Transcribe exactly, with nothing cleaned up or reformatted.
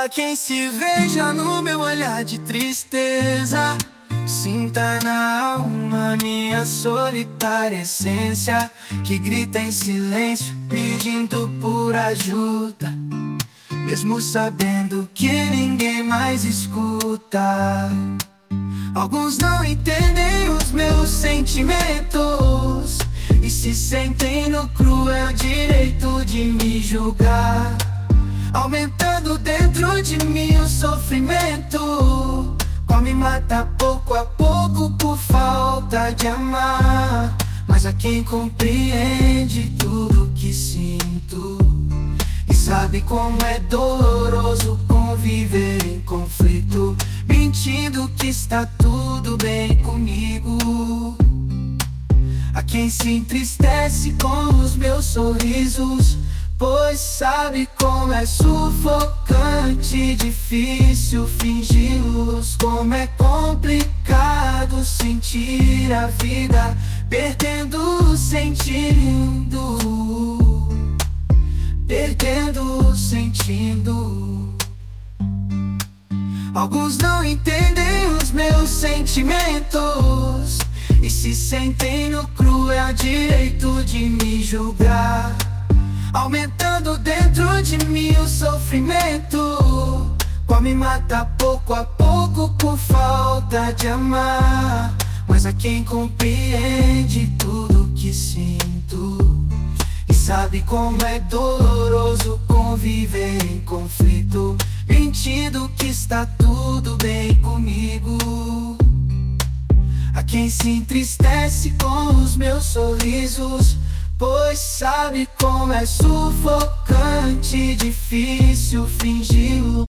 Há quem se veja no meu olhar de tristeza, sinta na alma minha solitária essência, que grita em silêncio pedindo por ajuda, mesmo sabendo que ninguém mais escuta. Alguns não entendem os meus sentimentos e se sentem no cruel direito de me julgar, aumentando dentro de mim o sofrimento, qual me mata pouco a pouco por falta de amar. Mas há quem compreende tudo que sinto e sabe como é doloroso conviver em conflito, mentindo que está tudo bem comigo. Há quem se entristece com os meus sorrisos, pois sabe como é sufocante e difícil fingi-los, como é complicado sentir a vida perdendo sentindo, perdendo sentindo. Alguns não entendem os meus sentimentos e se sentem no cruel direito de me julgar, aumentando dentro de mim o sofrimento, qual me mata pouco a pouco por falta de amar. Mas há quem compreende tudo que sinto e sabe como é doloroso conviver em conflito, mentindo que está tudo bem comigo. Há quem se entristece com os meus sorrisos, pois sabe como é sufocante e difícil fingi-lo.